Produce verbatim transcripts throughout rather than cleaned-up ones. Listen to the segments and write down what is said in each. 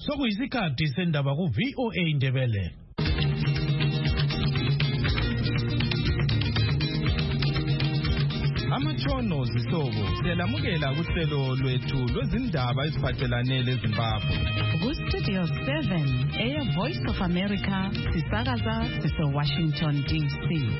Sokuyisikhathi sendaba ku V O A Indebele. Amatshono zihlobo siyalamukela kuhlelo lwethu lwezindaba eziphathelane leZimbabwe. Ku Studio seven, Air Voice of America, sisakaza sise Washington D C.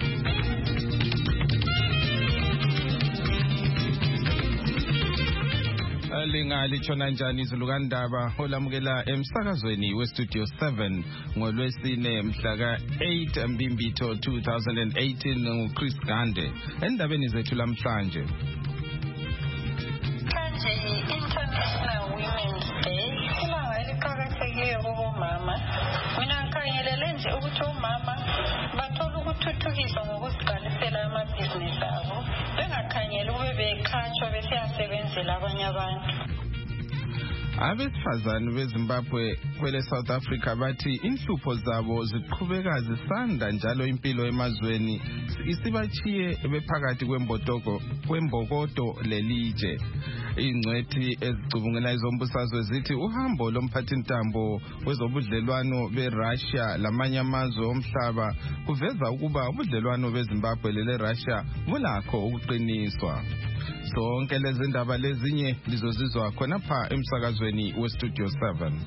Lingali chona njani izulukandaba olamukela emsakazweni we Studio seven ngolwesine mhla ka eight Mbimbitho two thousand eighteen nguChris Gande endabeni zethu lamhlanje. Manje International Women's Day ilanga eliqhakathekile kubomama. Mina ngikhangelele nje ukuthi omama bathola ukuthuthukiswa ngokuziqalisela amabhizinisi abo bengakhanyeli kube bekhatshwa besiyasebenzela abanye abantu. Abesifazane beZimbabwe kwele South Africa bathi inhlupho zabo ziqhubeka zisanda njalo impilo emazweni isibachiye bephakathi kwembotoko kwembokodo lelije. Ingcwethi ezicubungela izombusazwe zithi uhambo lomphathintambo wezobudlelwano beRussia lamanye amazwe omhlaba kuveza ukuba ubudlelwano beZimbabwe leleRussia bulakho ukuqiniswa. Sonke lezi ndaba lezinye lizozizwa khonapha emsakazweni we Studio seven.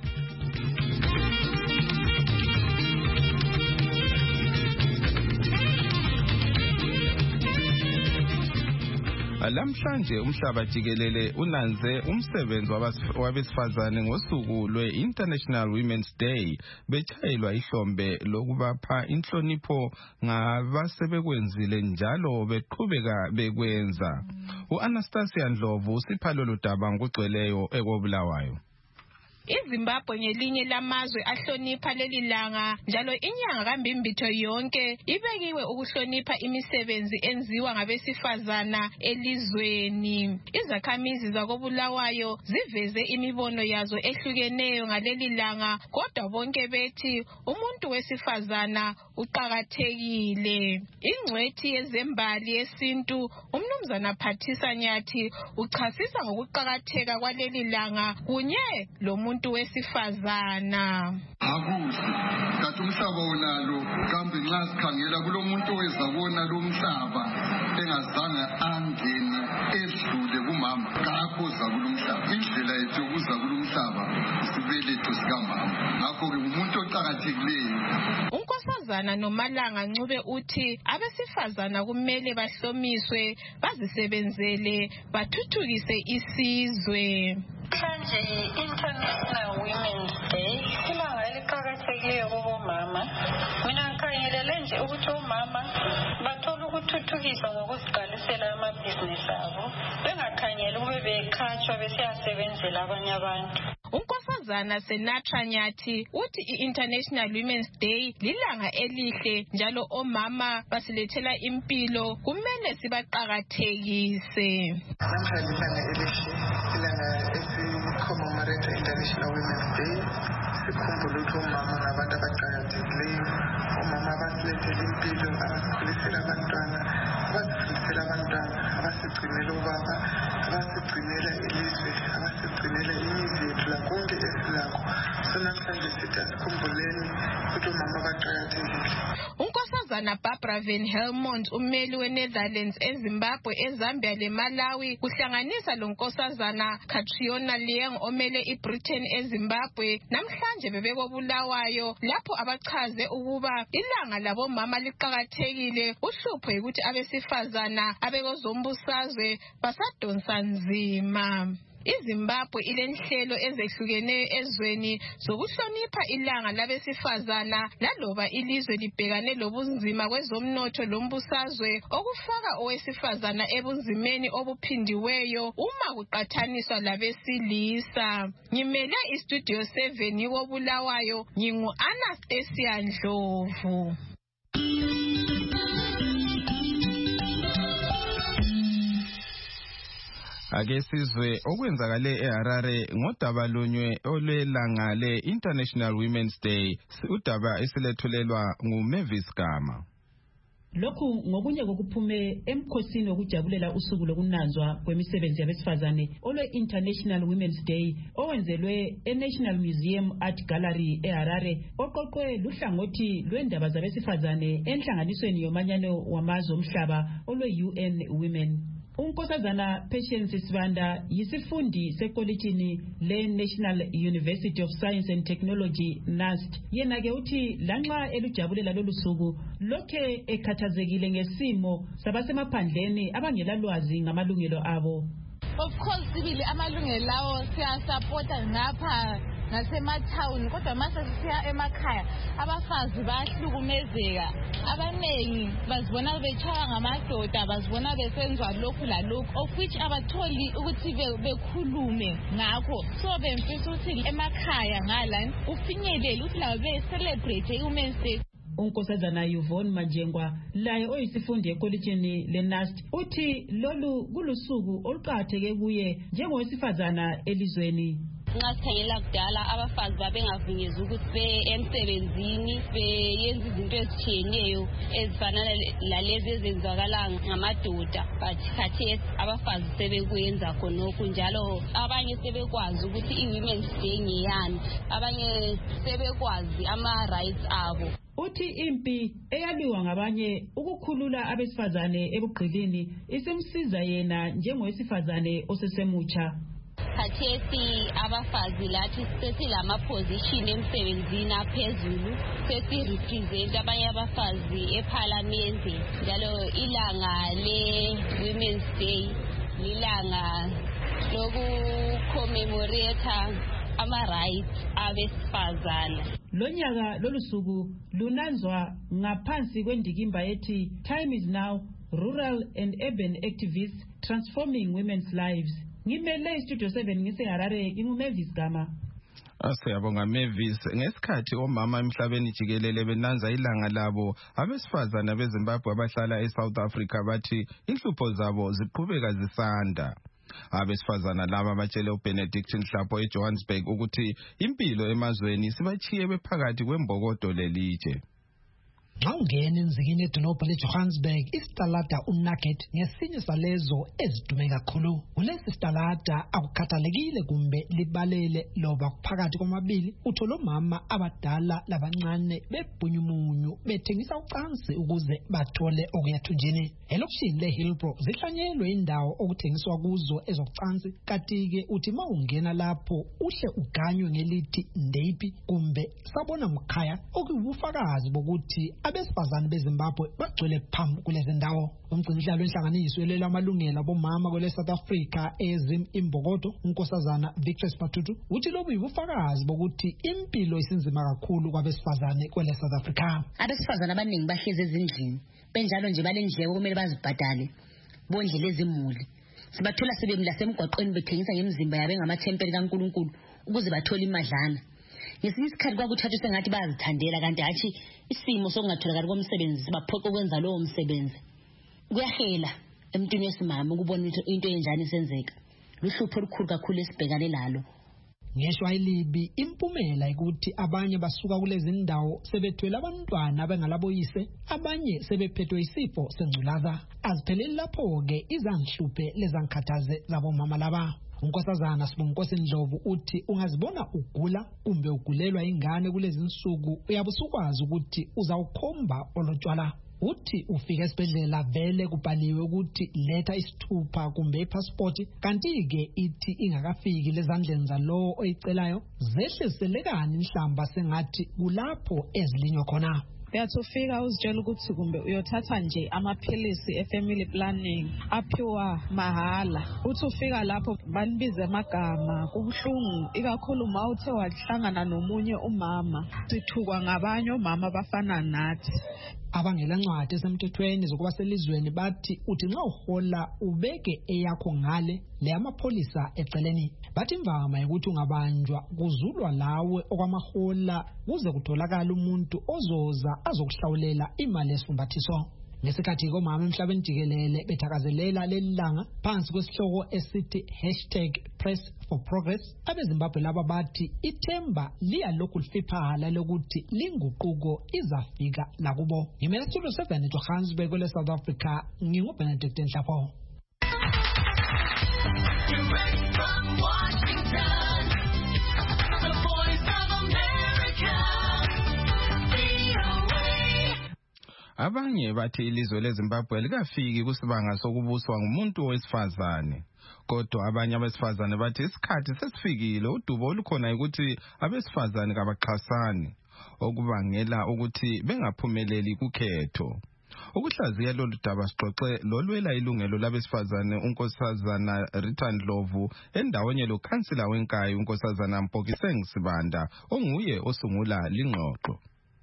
Lamhlanje umhlaba jikelele unanze umsebenzi wabesifazane ngosuku lwe-International Women's Day betshayelwa ihlombe lokubapha inhlonipho ngabasebekwenzile njalo beqhubeka bekwenza. U-Anastasia Ndlovu usipha lolu daba ngokugcweleyo ekobulawayo. iZimbabwe ngelinye lamazwe ahlonipha leli langa njalo inyanga kaMbimbitho yonke ibekiwe ukuhlonipha imisebenzi enziwa ngabesifazana elizweni. Izakhamizi zakobulawayo ziveze imibono yazo ehlukeneyo ngaleli langa kodwa bonke bethi umuntu wesifazana uqhakathekile. Ingcwethi yezembali yesintu umnumzana Phathisa Nyathi uchasisa ngokuqhakatheka kwaleli langa kunye lo umuntu wesifazana. Akuhle kathi umhlaba wonalo kambe nxa sikhangela kulomuntu owezabona lo mhlaba engazange angene edlule kumama kakho zakulo mhlaba. Indlela yethu yokuza kulo mhlaba isibeletho sikamama. Ngakho-ke umuntu oqhakathekileyo. Unkosazana Nomalanga Ncube uthi abesifazana kumele bahlomiswe bazisebenzele bathuthukise isizwe. Manje International Women's Day ilanga eliqhakathekile kubomama. Mina ngikhangelele nje ukuthi omama bathola ukuthuthukiswa ngokuziqalisela amabhizinisi abo bengakhanyeli kube bekhatshwa besiyasebenzela abanye abantu. Unkosazana Senatra Nyathi uthi i-International Women's Day lilanga elihle njalo omama basilethela impilo kumele sibaqhakathekise. Namhlanje ilanga elihle ilanga commemorate International Women's Day. Sikhumbula ukuthi omama ngabantu abaqhakathekileyo, omama abasilethela impilo, abasikhulisela abantwana, abasifundisela abantwana, abasigcinela ubaba, abasigcinela ilizwe, abasigcinela imizi yethu lakonke esilakho. So namhlanje sithi asikhumbuleni ukuthi omama baqhakathekile. Unkosazana Barbara Van Helmont ummeli weNetherlands eZimbabwe, eZambia leMalawi kuhlanganisa lo nkosazana Catriona Leong omele iBritain eZimbabwe namhlanje bebekobulawayo lapho abachaze ukuba ilanga labomama liqhakathekile. Uhlupho ukuthi abesifazana abekozombusazwe basadonsa nzima. iZimbabwe ilenhlelo ezehlukeneyo ezweni zokuhlonipha ilanga labesifazana laloba ilizwe libhekane lobunzima kwezomnotho lombusazwe okufaka owesifazana ebunzimeni obuphindiweyo uma kuqathaniswa labesilisa. Ngimele iStudio seven yikobulawayo ngingu Anastasia Ndlovu. Ake sizwe okwenzakale eHarare ngodaba lunywe olwelanga le-International Women's Day, udaba esilethulelwa nguMavis Gama. Lokhu ngokunye kokuphume emkhosini wokujabulela usuku lokunanzwa kwemisebenzi yabesifazane olwe International Women's Day owenzelwe eNational Museum Art Gallery eHarare oqoqwe luhlangothi lwendaba zabesifazane enhlanganisweni yomanyano wamazwe omhlaba olwe U N Women. Unkosazana Patience Sibanda yisifundi sekolitshini le-National University of Science and Technology N A S T. Yena ke uthi lanxa elujabulela lolu suku lokhe ekhathazekile ngesimo sabasemaphandleni abangela lwazi ngamalungelo abo. Of course sibili amalungelo lawo siyasupporta ngapha nasemathawuni kodwa mase siya emakhaya abafazi bayahlukumezeka abanengi bazibona betshaya ngamadoda bazibona besenzwa lokhu lalokhu of which abatholi ukuthi bekhulume ngakho so bemfisa ukuthi emakhaya ngalani ufinyelele ukuthi lawo be celebrate iWomen's Day. Unkosazana Yvonne Majengwa laye oyisifundi ekolitshini le-N A S T uthi lolu kulusuku oluqakatheke kuye njengowesifazana elizweni. Ngasikhangela kudala abafazi babengavunyezwa ukuthi be emsebenzini beyenza izinto ezitshiyeneyo ezifana lalezi ezenzakala ngamadoda but khathesi abafazi sebekwenza khonokho njalo abanye sebekwazi ukuthi iWomen's Day ngeyani abanye sebekwazi ama-rights abo. Uthi impi eyaliwa ngabanye ukukhulula abesifazane ebugqilini isimsiza yena njengowesifazane osesemutsha. Khathesi abafazi lathi sesilama position emsebenzini aphezulu sesirepresent abanye abafazi eParliament njalo ilanga le-Women's Day lilanga lokucommemorate ama-rights abesifazane. Lonyaka lolu suku lunanzwa ngaphansi kwendikimba ethi Time is Now, Rural and Urban Activists Transforming Women's Lives. Ngimele Studio seven ngiseHarare nginguMavis Gama. Asiyabonga Mavis. Ngesikhathi omama emhlabeni jikelele benanza ilanga labo abesifazana beZimbabwe abahlala eSouth Africa bathi inhlupho zabo ziqhubeka zisanda. Abesifazana laba batshele uBenedict Nhlapo eJohannesburg ukuthi impilo emazweni sibachiye bephakathi kwembokodo lelitshe. Xa ungena enzikini edolobha leJohannesburg isitalada uNugget ngesinye salezo ezidume kakhulu. Kulesi sitalada akukhathalekile kumbe libalele loba kuphakathi kwamabili uthola omama abadala labancane bebhunyumunyu bethengisa ucansi ukuze bathole okuyathunjini. Elokishini leHillbrow zihlanyelwe indawo okuthengiswa kuzo ezocansi kanti-ke uthi ma ungena lapho uhle uganywe ngelithi ndeyiphi kumbe sabona mkhaya okuyibufakazi bokuthi abesifazane beZimbabwe bagcwele phambi kulezi ndawo. Umgcinihlalo wenhlanganiso elwela amalungelo abomama kwele South Africa ezim imbokodo unkosazana Victor Patutu uthi lobu yibufakazi bokuthi impilo isinzima kakhulu kwabesifazane kwele South Africa. Abesifazane abaningi bahlezi ezindlini benjalo nje balendleko kumele bazibhadale bondlela ezimuli. Sibathola sebemla semgwaqweni bethengisa ngemizimba yabe ngamathempeli kaNkulunkulu ukuze bathole imadlana. Ngesinye isikhathi kwakuthatha sengathi bayazithandela kanti hathi isimo sokungatholakali komsebenzi sibaphoqa ukwenza lowo msebenzi. Kuyahela emntwini wesimama ukubona into enjani isenzeka. Luhlupho olukhulu kakhulu esibhekane lalo. Ngisho ayilibi impumela ukuthi abanye basuka kulezi ndawo sebethwele abantwana abengalaboyise abanye sebephethwe isifo sengculaza. Azipheleli lapho ke izanhluphe lezankhathaze zabomama laba. Unkosazana Sibonkosi Ndlovu uthi ungazibona ugula kumbe ugulelwa ingane kulezi insuku uyabusukwazi ukuthi uzawukhomba olotshwala. Uthi ufika esibhedlela vele kubhaliwe ukuthi letha isithupha kumbe ipassport kanti-ke ithi ingakafiki lezandleni zalowo oyicelayo zehleselekani inhlamba sengathi kulapho ezilinywa khona. Uyatufika uzitshela ukuthi kumbe uyothatha nje amaphilisi e-family planning aphiwa mahala. Uthi ufika lapho banibize amagama kubuhlungu ikakhulu uma uthe wahlangana nomunye umama. Sithukwa ngabanye omama bafana nathi. Abangela ncwadi esemthethweni zokuba selizweni bathi uthi nxa uhola ubeke eyakho ngale le amapholisa eceleni. Bathi imvama ukuthi ungabanjwa kuzulwa lawe okwamahola kuze kutholakala umuntu ozoza azokuhlawulela imali esifumbathiso. ngesikhathi komama emhlabeni jikelele bethakazelela lelilanga phansi kwesihloko esithi hashtag press for progress. Abezimbabwe laba bathi ithemba liyalokhu lifiphala lokuthi linguquko izafika nakubo. Ngimele studio seven eJohannesburg kule South Africa, nginguBenedict Nhlapho. Direct from Washington, the voice of America, V O A. Abanye bathi ilizwe leZimbabwe likafiki kusibanga sokubuswa ngumuntu wesifazane. Kodwa abanye abesifazane bathi isikhathi sesifikile udubo olukhona ukuthi abesifazane kabaxhasani, okubangela ukuthi bengaphumeleli kukhetho. Ukuhlaziya lolu daba sixoxe lolwela ilungelo labesifazane unkosazana Rita Ndlovu endaweni lokhansila wenkayi unkosazana Mpokiseng Sibanda onguye osungula lingxoxo.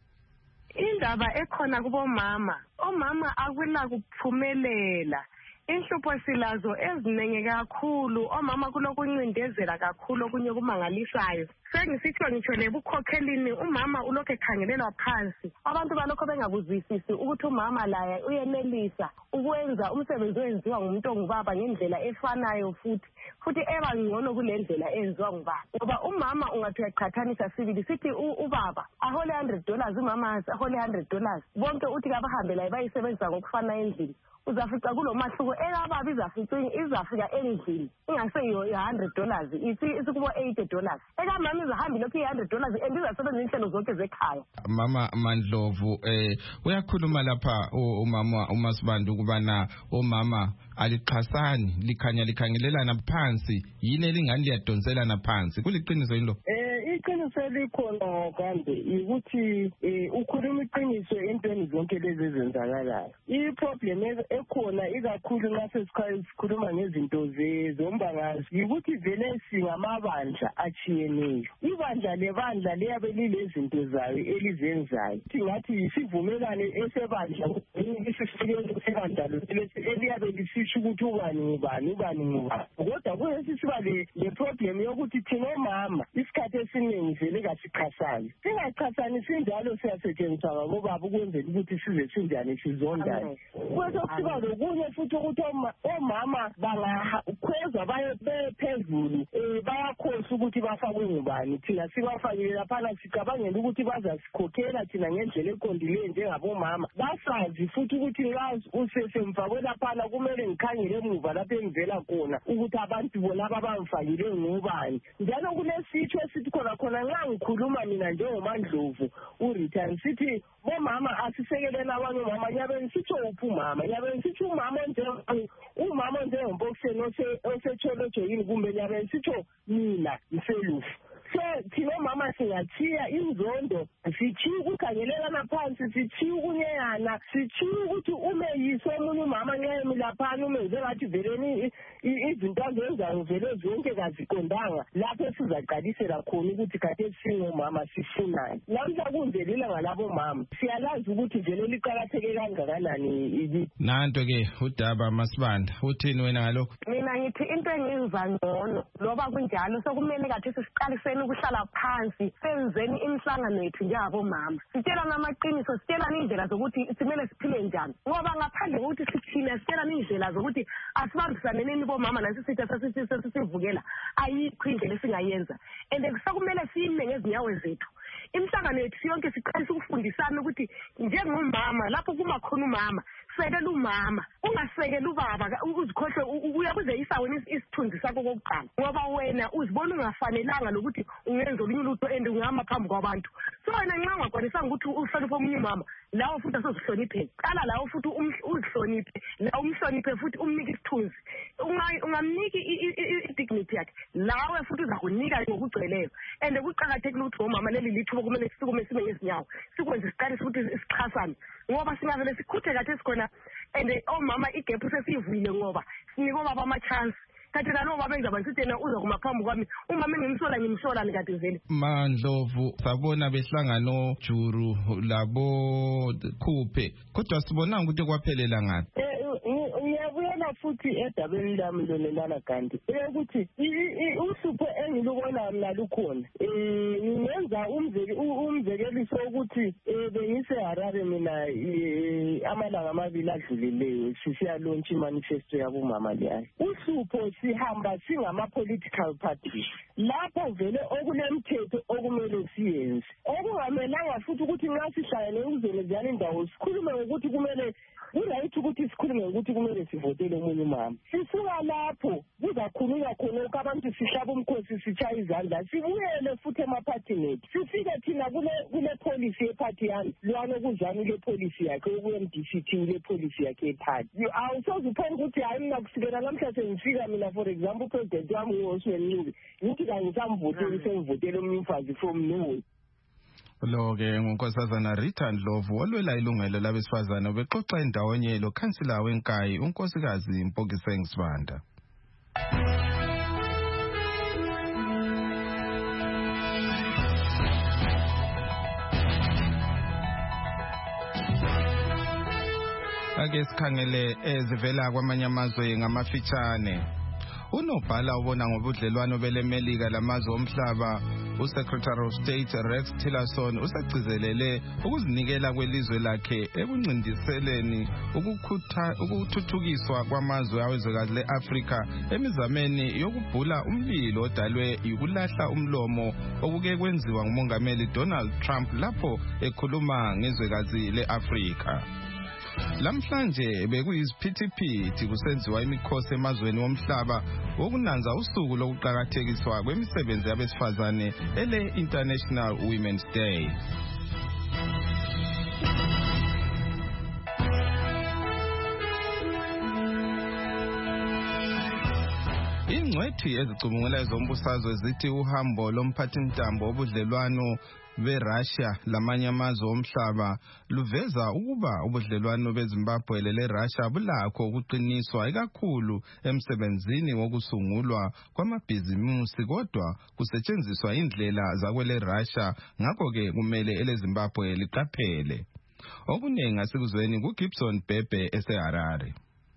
Indaba ekhona kubomama, omama akwela kuphumelela. Inhlupho silazo ezinenge kakhulu, omama kulokuncindezela kakhulu okunye kumangalisayo. Sengisitsho ngitsho lebukhokhelini umama ulokhu ekhangelelwa phansi. Abantu balokho bengakuzwisisi ukuthi umama laye uyenelisa ukwenza umsebenzi owenziwa ngumuntu ongubaba ngendlela efanayo futhi futhi eba ngcono kulendlela enziwa ngubaba. Ngoba umama ungathi uyaqhathanisa sibili sithi ubaba ahole one hundred dollars umama ahole one hundred dollars. Bonke uthi kabahambe la bayisebenzisa ngokufana endlini. Uzafica kulo mahluko elababa izafica izafika endlini ingaseyo one hundred dollars isi isikubo eighty dollars. Eka mama izahamba lokho one hundred dollars endizasebenza inhlelo zonke zekhaya. Mama Mandlovu eh uyakhuluma lapha umama uMasibanda ukubana omama alixhasani likhanya likhangelelana phansi yini elingani liyadonselana phansi kuliqiniso yini lo? Eh iqiniso elikhona kambe ukuthi ukhuluma iqiniso entweni zonke lezi ezenzakalayo. I problem ekhona ikakhulu nxa sesikhuluma ngezinto zombangazwe ukuthi vele singamabandla achiyeneyo. Ibandla lebandla liyabe lilezinto zayo elizenzayo. Ngathi sivumelane esebandla isibandla eliyabe lisisho ukuthi ubani ngubani ubani ngubani. Kodwa kuyesi siba le problem yokuthi thina omama isikhathi esiningi vele kasikhasani. Singachasani sinjalo siyasetshenziswa ngabobaba ukwenzela ukuthi size sinjani sizondane. Kuba lokunye futhi ukuthi omama bangakhweza baye phezulu bayakhosa ukuthi bafakwe ngubani. Thina sibafakile laphana sicabangela ukuthi bazasikhokhela thina ngendlela eqondileyo njengabomama. Basazi futhi ukuthi nxa usesemfakwe laphana kumele ngikhangele emuva lapho engivela khona ukuthi abantu bona abamfakile ngubani. Njalo kulesitho esithi khona khona nxa ngikhuluma mina njengoMandlovu uRita sithi bomama asisekelena abanye omama nyabe ngisitsho uphi umama nyabe ngisitsho umama nje umama nje ngompokiseni osecholojo yini kumbe nyabe ngisitsho mina ngiselufu. So thina omama singathiya inzondo sithiya ukukhangelelana phansi sithiya ukunyeyana sithiya ukuthi ume yiso omunye umama nxa emi laphana umenze ngathi veleni izinto azenzayo vele zonke kaziqondanga lapho esizaqalisela khona ukuthi kade singomama sifunani. Namhla kunjela ilanga labomama siyalazi ukuthi vele liqakatheke kangakanani ibi. Nanto ke udaba Masibanda uthini wena ngalokho? Mina ngithi into engenza ngcono loba kunjalo sokumele kathi siqaliseni ukuhlala phansi senzeni imihlangano yethu njengabomama sitshelana amaqiniso sitshelana indlela zokuthi simele siphile njani ngoba ngaphandle kokuthi sithina sitshelana indlela zokuthi asibambisaneni bomama nasi sithi sesivukela ayikho indlela esingayenza and kusakumele sime ngezinyawo zethu. Imihlangano yethu yonke siqalisa ukufundisana ukuthi njengomama lapho kuma khona umama sekela umama ungasekela ubaba uzikhohle uya kuze isaweni isithunzi sakho kokuqala ngoba wena uzibona ungafanelanga lokuthi ungenza olunye ulutho ende ungama phambi kwabantu. So wena nxa ungaqalisanga ukuthi uhloniphe omunye umama lawo futhi asozihloniphe qala lawo futhi uzihloniphe la umhloniphe futhi umnike isithunzi ungamniki i-dignity yakhe lawe futhi uzakunika ngokugcweleyo and kuqakathekile ukuthi omama leli lithuba kumele sisukume sibe ngezinyawo sikwenze siqalise ukuthi sixhasane ngoba singavele sikhuthe kathi esikhona and omama igephu sesivile ngoba sinike obaba ama-chance kathi lalo baba engizaba ngithi yena uza kuma phambi kwami umama engimsola ngimsola nikade vele. Mandlovu sabona behlangano juru labo khuphe kodwa sibona ukuthi kwaphelela ngathi. Ngiyabuyela ngizobuya futhi edabeni lami lonelana kanti ukuthi uhlupho engilubona mina lukhona eh ngenza umzekeliso ukuthi bengise Harare mina amalanga amabili adlulileyo sisiya launch manifesto yabo mama leyo uhlupho sihamba singama political parties lapho vele okulemthetho okumele siyenze okungamelanga futhi ukuthi nxa sihlangene ukuzenzana indawo sikhulume ukuthi kumele Right ukuthi sikhulume ukuthi kumele sivotele umunye mama. Sisuka lapho kuzakhulunywa khona ukuthi sihlaba umkhosi sitshaya izandla sibuyele futhi emaphathini. Sifike thina kule kule policy yeparty yami. Lwana kuzana ile policy yakhe ukuye M D C T ile policy yakhe eparty. Awusoze uphone ukuthi hayi mina kusikela namhlanje ngifika mina for example president wami uSweniwe. Ngithi kangisamvoteli sengivotele umfazi from Norway. Lo ke ngunkosazana Rita Ndlovu olwela ilungelo labesifazana bexoxa indawonye lo kansila wenkayi unkosikazi Mpokiseng Sibanda. Ake sikhangele ezivela kwamanye amazwe ngamafitshane. Unobhala ubona ngobudlelwano belemelika lamazwe omhlaba uSecretary of State Rex Tillerson usagcizelele ukuzinikela kwelizwe lakhe ekuncindiseleni ukuthuthukiswa kwamazwe awezwekazi leAfrika emizameni yokubhula umlilo odalwe yikulahla umlomo okuke kwenziwa ngumongameli Donald Trump lapho ekhuluma ngezwekazi leAfrika. Lamhlanje bekuyisiphithiphithi kusenziwa imikhosi emazweni womhlaba wokunanza usuku lokuqakathekiswa kwemisebenzi yabesifazane ele International Women's Day. Ingcwethi ezicubungula ezombusazwe zithi uhambo lomphathintambo wobudlelwano beRussia lamanye amazwe omhlaba luveza ukuba ubudlelwano beZimbabwe leRussia bulakho ukuqiniswa ikakhulu emsebenzini wokusungulwa kwamabhizimusi kodwa kusetshenziswa indlela zakwele Russia ngakho ke kumele eleZimbabwe liqaphele. Okuningi asikuzweni kuGibson Bhebhe eseHarare.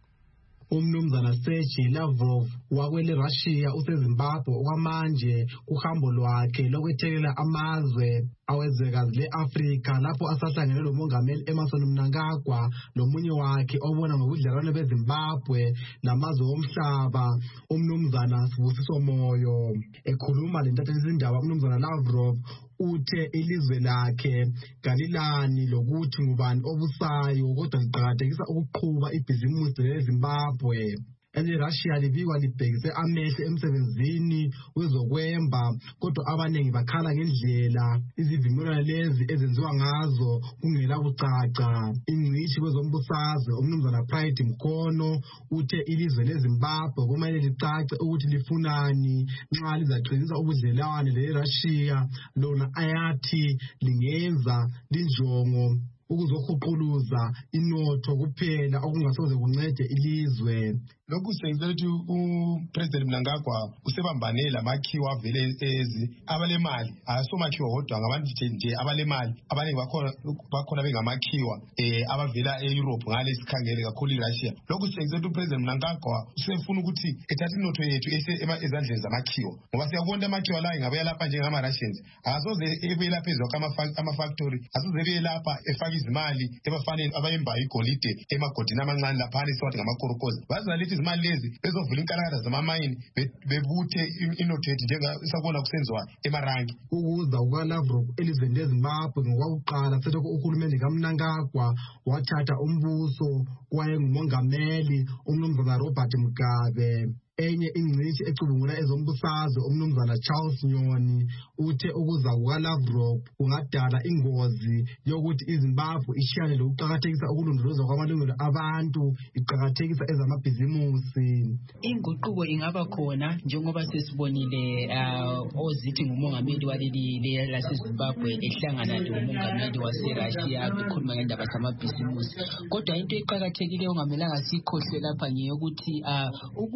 Umnumzana Sergey Lavrov wakwele Russia useZimbabwe okwamanje kuhambo lwakhe lokwethekela amazwe awezwekazi leAfrika lapho asahlangene lomongameli Emmerson Mnangagwa lomunye wakhe obona ngobudlelwano beZimbabwe namazwe omhlaba umnumzana Sibusiso Moyo. Ekhuluma lentatha izindaba umnumzana Lavrov uthe ilizwe lakhe galilani lokuthi ngubani obusayo kodwa liqhakathekisa ukuqhuba ibhizimusi leZimbabwe. ELeRussia libikwa libhekise amehlo emsebenzini wezokwemba kodwa abaningi bakhala ngendlela izivumelwano lezi ezenziwa ngazo kungela kucaca. Ingcitshi kwezombusazwe umnumzana Pride Mkhono uthe ilizwe leZimbabwe kumele licace ukuthi lifunani nxa lizaqinisa ubudlelwane leRussia lona ayathi lingenza linjongo ukuzohuquluza inotho kuphela okungasoze kuncede ilizwe. Lokhu sengizela ukuthi uPresident Mnangagwa usebambane lamakhiwa vele ezi abalemali asomakhiwa hodwa ngabantu nje abalemali abaningi bakhona bakhona bengamakhiwa eh abavela eEurope ngale sikhangele kakhulu iRussia. Lokhu sengizela ukuthi uPresident Mnangagwa usefuna ukuthi ethathe inotho yethu ese ezandleni zamakhiwa ngoba siyabona amakhiwa la ingabuya lapha njengama Russians asoze ebuye lapha ezwa ama factory asoze ebuye lapha efaka izimali ebafanele abayemba igolide emagodini amancane lapha esiwathi ngamakorokozi bazalithi izimali lezi bezovula inkalakatha zamamayini bebuthe inotho yethu njengasabona kusenziwa emarangi. Ukuza kukaLavrov elizweni leZimbabwe ngokwakuqala selokhu uhulumeni kaMnangagwa wathatha umbuso kwaye ngumongameli umnumzana Robert Mugabe. Enye ingcitshi ecubungula ezombusazwe umnumzana Charles Nyoni uthe ukuza kukaLavrov kungadala ingozi yokuthi iZimbabwe ishiyane lokuqhakathekisa ukulondolozwa kwamalungelo abantu iqhakathekisa ezamabhizimusi. Inguquko ingaba khona njengoba sesibonile ozithi ngumongameli waleli laseZimbabwe ehlangana nomongameli waseRussia bekhuluma ngendaba zamabhizimusi kodwa into eqhakathekileyo ongamelanga sikhohle lapha ngeyokuthi ukuze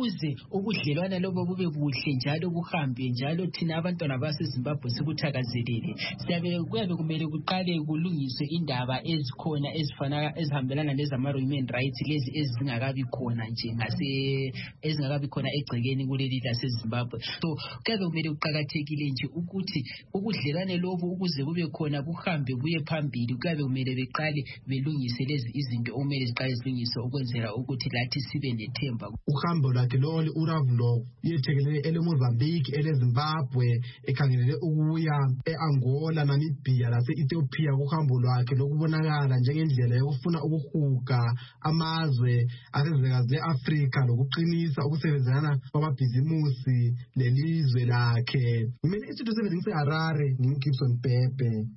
ubudlelwane lobo bube buhle njalo buhambe njalo thina abantwana baseZimbabwe sikuthakazelele. Siyabe kuyabe kumele kuqale kulungiswe indaba ezikhona ezifana ezihambelana lezama human rights lezi ezingakabi khona nje ngase ezingakabi khona egcekeni kuleli laseZimbabwe. So kuyabe kumele kuqakathekile nje ukuthi ubudlelwane lobo ukuze bube khona buhambe buye phambili kuyabe kumele beqale belungise lezi izinto okumele ziqale zilungiswe ukwenzela ukuthi lathi sibe nethemba. Uhambo lwakhe lo uRavlo yethekelele ele Mozambique ele Zimbabwe ekhangelele ukuya eAngola Namibia lase Ethiopia uhambo lwakhe lokubonakala njengendlela yokufuna ukuhuga amazwe asezwekazi leAfrika lokuqinisa ukusebenzelana kwamabhizimusi lelizwe lakhe. Mina istudio seven ngiseHarare ngimGibson Pepe.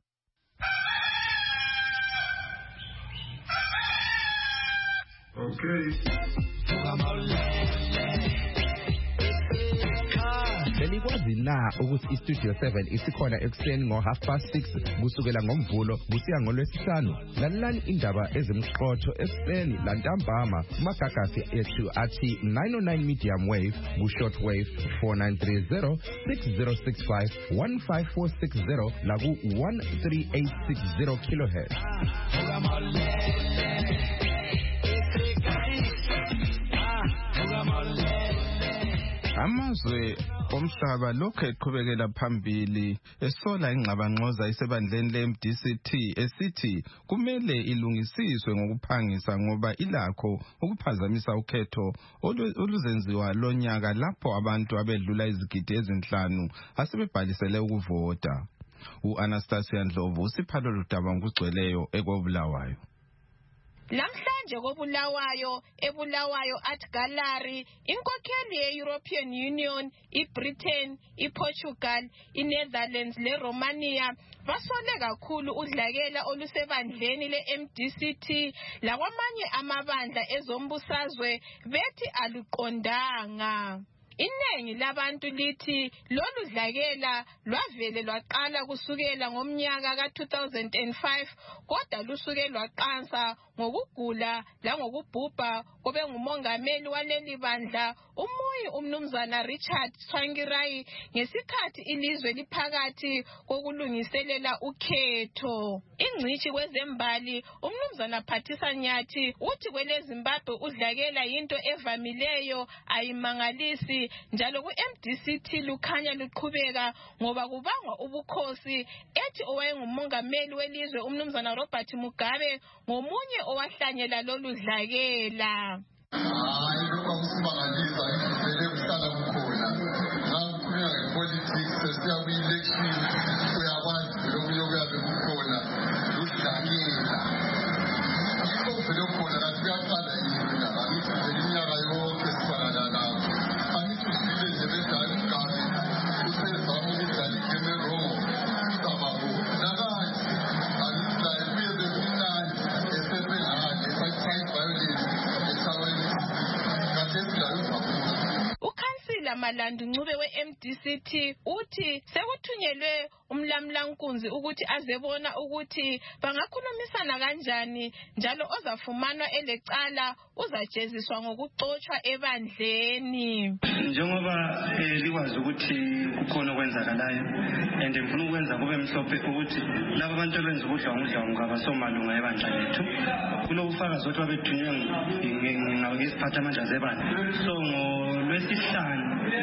Okay. Benikwazi na ukuthi iStudio seven isikhona ekuseni ngo half past six kusukela ngomvulo kusiya ngolwesihlanu. Lalelani indaba ezimqotho ekuseni lantambama kumagagasi ethu athi nine oh nine medium wave ku short wave four nine three zero six zero six five one five four six zero la ku one three eight six zero kilohertz. Amazwe omhlaba lokho eqhubekela phambili esola ingxabangxoza isebandleni le-M D C T esithi kumele ilungisiswe ngokuphangisa ngoba ilakho ukuphazamisa ukhetho oluzenziwa lonyaka lapho abantu abedlula izigidi ezinhlanu asebebhalisele ukuvota. U-Anastasia Ndlovu usiphalo ludaba ngokugcweleyo ekobulawayo. Namhlanje kobulawayo ebulawayo at gallery inkokheli ye-European Union, i-Britain, i-Portugal, i-Netherlands le-Romania basole kakhulu udlakela olusebandleni le-M D C T lakwamanye amabandla ezombusazwe bethi aluqondanga. Iningi labantu lithi lolu dlakela lwavele lwaqala kusukela ngomnyaka ka two thousand five kodwa lusuke lwaqansa ngokugula la ngokubhubha kobe ngumongameli waleli bandla umuyi umnumzana Richard Tsvangirai ngesikhathi ilizwe liphakathi kokulungiselela ukhetho. Ingcishi kwezembali umnumzana Phathisa Nyathi uthi kwele Zimbabwe udlakela into evamileyo ayimangalisi njalo ku-M D C T lukhanya luqhubeka ngoba kubangwa ubukhosi ethi owayengumongameli welizwe umnumzana Robert Mugabe ngomunye owahlanyela lolu dlakela. Hayi lokho akusimangalisa ngivele kuhlala kukhona. Ngakhuluma ngepolitics sesiya ku-election uyakwazi lokho yokuyabe kukhona ludlakela. Yikho vele kukhona kanti kuyaqala yini angithi vele iminyaka yonke sifana lapho. Angithi usile nje bedala ugabe usezama ukudlala igame wrong usababo. Nakathi angithi la kuye bekumnandi esebenhali fight violence esaweni kathesi la uzabona. Ukhansila Malandu Ncube we-M D C T uthi sekuthunyelwe umlamlankunzi ukuthi azebona ukuthi bangakhulumisana kanjani njalo ozafumanwa elecala uzajeziswa ngokuxotshwa ebandleni. Njengoba likwazi ukuthi kukhona okwenzakalayo and ngifuna ukwenza kube mhlophe ukuthi laba bantu abenza ubudlwangudlwangu abasomalunga ebandla lethu kulobufakazi ukuthi babethunywe ngesiphathamandla zebandla. So ngolwesihlanu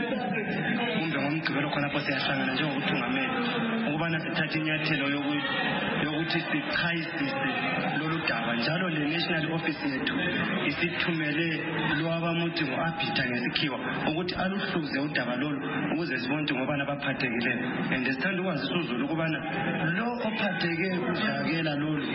kumbe ngomgqibelo khonapho siyahlangana njengokuthungameli ukubana sithathe inyathelo yokuthi sichayisise lolu daba njalo le national office yethu isithumele lwabamuthi ngo-abhitha ngesikhiwa ukuthi aluhluze udaba lolu ukuze sibone ukuthi ngobani abaphathekileyo and sithanda ukwazisa uzulu ukubana lo ophatheke udlakela lolu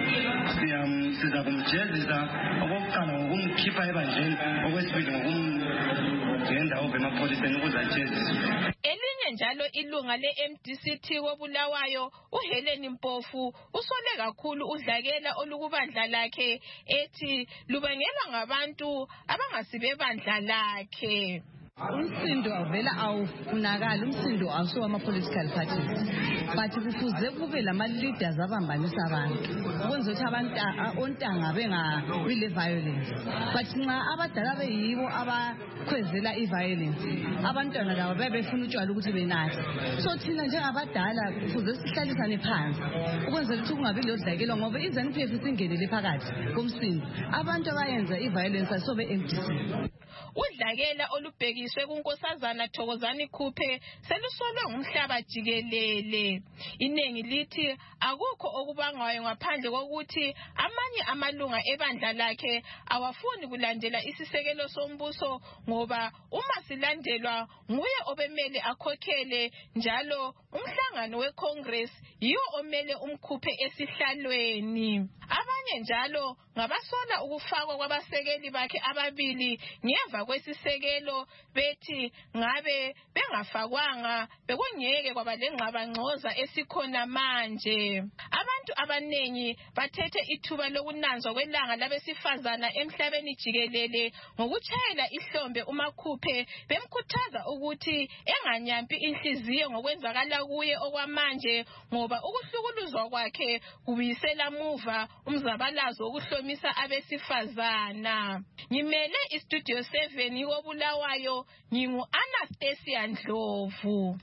siza kumjezisa okokuqala ngokumkhipha ebandleni okwesibili ngokumgenda over emapholiseni ukuze ajeziswe. Elinye njalo ilunga le-M D C T kobulawayo uHelen Mpofu usole kakhulu udlakela olukubandla lakhe ethi lubangelwa ngabantu abangasibebandla lakhe. umsindo avela awufunakala, umsindo awuso ama-political parties, but kufuze kube lama-leaders abambanisa abantu ukwenza ukuthi abantu ontanga bengabi le violence. But nxa abadala beyibo abakhwezela i-violence, abantwana labo bebefuna utshwala ukuthi benathe. So thina njengabadala kufuze sihlalisane phansi ukwenzela ukuthi kungabi lodlakelwa, ngoba i-Z P F isingenele phakathi komsindo. Abantu abayenza i-violence asobe M D C. Udlakela olubhekiswe kuNkosazana Thokozani Khuphe selusolwe ngumhlaba jikelele. Inengi lithi akukho okubangwayo ngaphandle kokuthi amanye amalunga ebandla lakhe awafuni kulandela isisekelo sombuso, ngoba uma silandelwa nguye obemele akhokhele njalo umhlangano weCongress yiwo omele umkhuphe esihlalweni. Abanye njalo ngabasola ukufakwa kwabasekeli bakhe ababili ngemva kwesisekelo, bethi ngabe bengafakwanga bekungeke kwaba lengxabangxoza esikhona manje. Abantu abanengi bathethe ithuba lokunanzwa kwelanga labesifazana emhlabeni jikelele ngokutshayela ihlombe uMakhuphe, bemkhuthaza ukuthi enganyampi inhliziyo ngokwenzakala kuye okwamanje, ngoba ukuhlukuluzwa kwakhe kubuyisela muva umzabalazo wokuhlomisa abesifazana. Ngimele iStudio seven koBulawayo, ngingu Anastasia Ndlovu.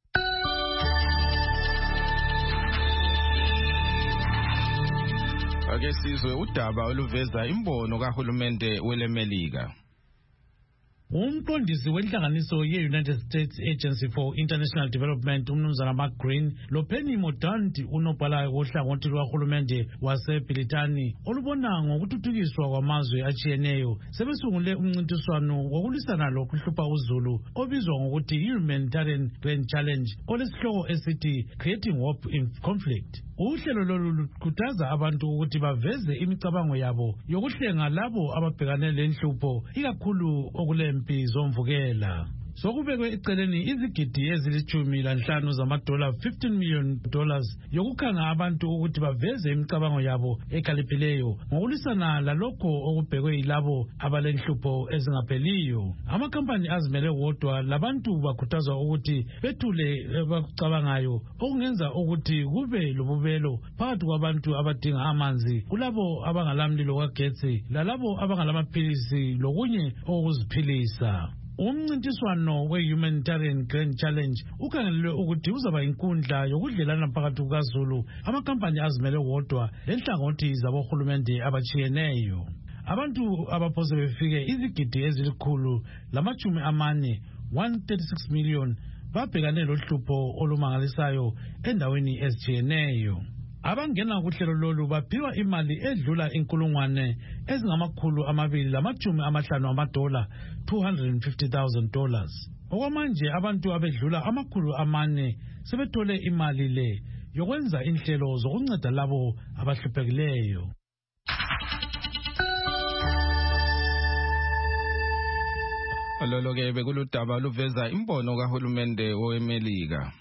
Ake sizwe udaba oluveza imbono kahulumende welemelika. Umqondisi wenhlanganiso ye-United States Agency for International Development umnumzana Mark Green loPenny Mordaunt unobhala wohlangothi lwahulumende waseBritani olubona ngokuthuthukiswa kwamazwe atshiyeneyo sebesungule umncintiswano wokulwisana lokuhlupha uzulu obizwa ngokuthi Humanitarian Grand Challenge olesihloko esithi Creating Hope in Conflict. Uhlelo lolu lukhuthaza abantu ukuthi baveze imicabango yabo yokuhlenga labo ababhekane lenhlupho ikakhulu okulempi zomvukela. Sokubekwe eceleni izigidi ezilithumi lanhlanu zamadola fifteen million dollars yokukhanga abantu ukuthi baveze imicabango yabo ekhaliphileyo ngokulisana lalokho okubhekwe yilabo abalenhlupho ezingapheliyo. Amakampani azimele wodwa labantu bakhuthazwa ukuthi bethule abakucabangayo okungenza ukuthi kube lobubelo phakathi kwabantu abadinga amanzi, kulabo abangalamlilo kagetsi lalabo abangalamaphilisi lokunye okuziphilisa. Umncintiswano we-Humanitarian Grand Challenge ukhangelelwe ukuthi uzaba inkundla yokudlelana phakathi kukaZulu, amakampani azimele wodwa lenhlangothi zabohulumende abatshiyeneyo. Abantu abaphose befike izigidi ezilikhulu lamachumi amane one hundred thirty-six million babhekane lohlupho olumangalisayo endaweni ezitshiyeneyo. Abangena kuhlelo lolu baphiwa imali edlula inkulungwane ezingamakhulu amabili lamachumi amahlanu amadola two hundred fifty thousand dollars. Okwamanje abantu abedlula amakhulu amane sebethole imali le yokwenza inhlelo zokunceda labo abahluphekileyo. Lolo ke bekuludaba luveza imbono kahulumende weMelika.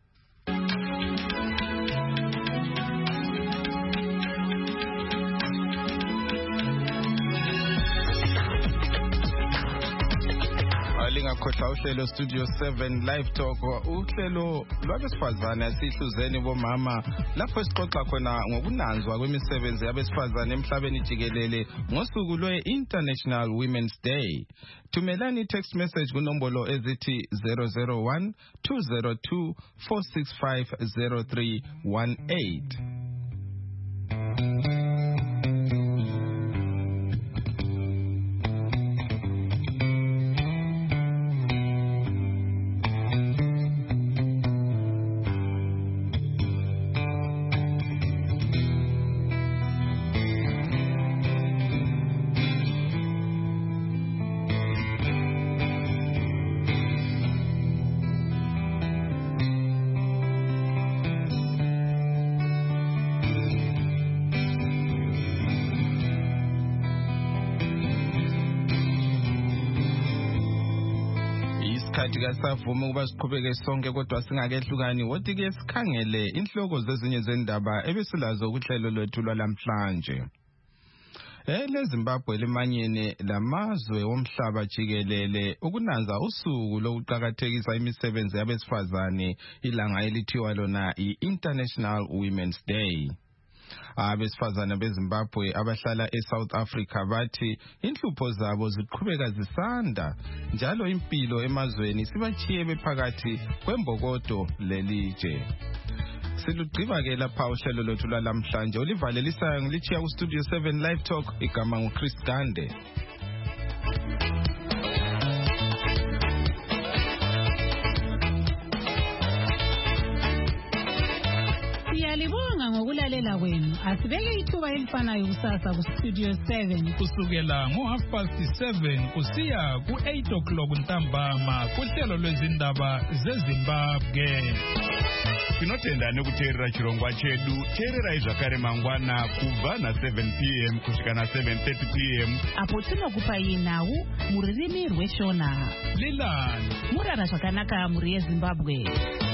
Khotha uhlelo Studio seven Live Talk, uhlelo lwabesifazane sihluzeni bomama lapho sixoxa khona ngokunanzwa kwemisebenzi yabesifazane emhlabeni jikelele ngosuku lwe-International Women's Day. Thumelani text message kunombolo ezithi zero zero one two zero two four six five zero three one eight. Kasavuma ukuba siqhubeke sonke kodwa singakehlukani wothi ke sikhangele inhloko zezinye zendaba ebesilazo kuhlelo lwethu lwalamhlanje. eleZimbabwe limanyene lamazwe womhlaba jikelele ukunanza usuku lokuqhakathekisa imisebenzi yabesifazane ilanga elithiwa lona i-International Women's Day. Abesifazane beZimbabwe abahlala eSouth Africa bathi inhlupho zabo ziqhubeka zisanda njalo impilo emazweni sibachiye bephakathi kwembokodo lelije. Silugqiba ke lapha uhlelo lwethu lwalamhlanje olivalelisayo ngilichiya ku Studio seven Live Talk igama nguChris Gande. Siyalibonga ngokulalela kwenu. Asibeke ithuba elifanayo kusasa ku Studio seven kusukela ngo half past seven kusiya ku eight o'clock ntambama kuhlelo lwezindaba zeZimbabwe. Tinotenda nekuteerera chirongwa chedu. Teererai zvakare mangwana kubva na seven p m kusvika na seven thirty p m apo tinokupai nhau muririmi rweshona. Lilani Murara zvakanaka muri yeZimbabwe.